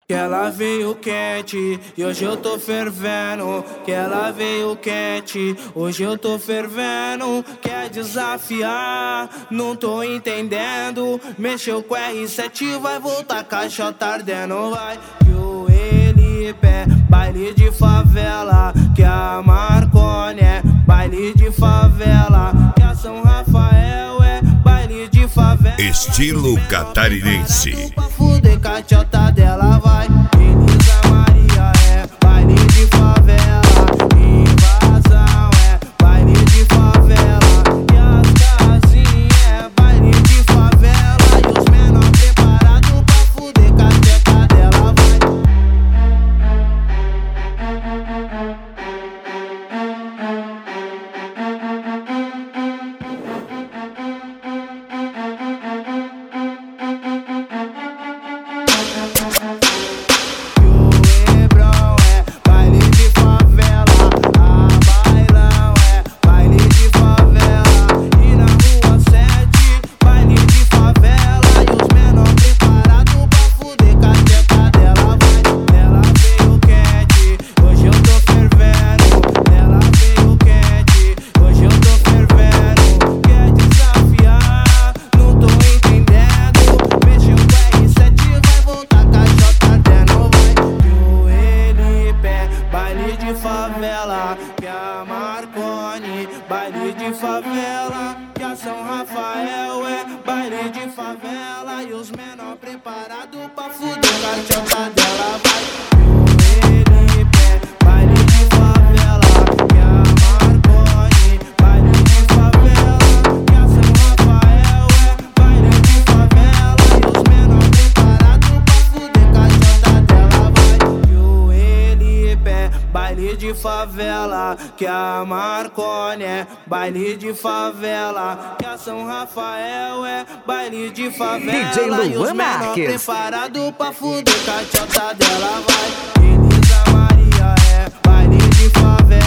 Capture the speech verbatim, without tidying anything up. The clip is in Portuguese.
Que ela veio quente e hoje eu tô fervendo. Que ela veio quente, hoje eu tô fervendo. Quer desafiar, não tô entendendo. Mexeu com R sete, vai voltar, caixota ardendo. Vai que o Elipé, baile de favela. Que a Marconi é baile de favela. Que a São Rafael é baile de favela. Estilo catarinense. Pra fuder, caixota dela vai. Elisa Maria é baile de favela. Invasão é baile de favela. E as casinhas é baile de favela. E os menor preparados pra fuder, caixota dela vai. Que a Marconi, baile de favela. Que a São Rafael é baile de favela. E os menor preparados pra fuder, caixota dela vai. Que o Elipé, baile de favela. Que a Marconi, baile de favela. Que a São Rafael é baile de favela. E os menor preparados pra fuder, caixota dela vai. Que o Elipé, baile de favela. Que a Marconi é baile de favela. Que a São Rafael é baile de favela. D J Luan e os menor Marques. preparado pra fuder, caixota dela vai. Elisa Maria é baile de favela.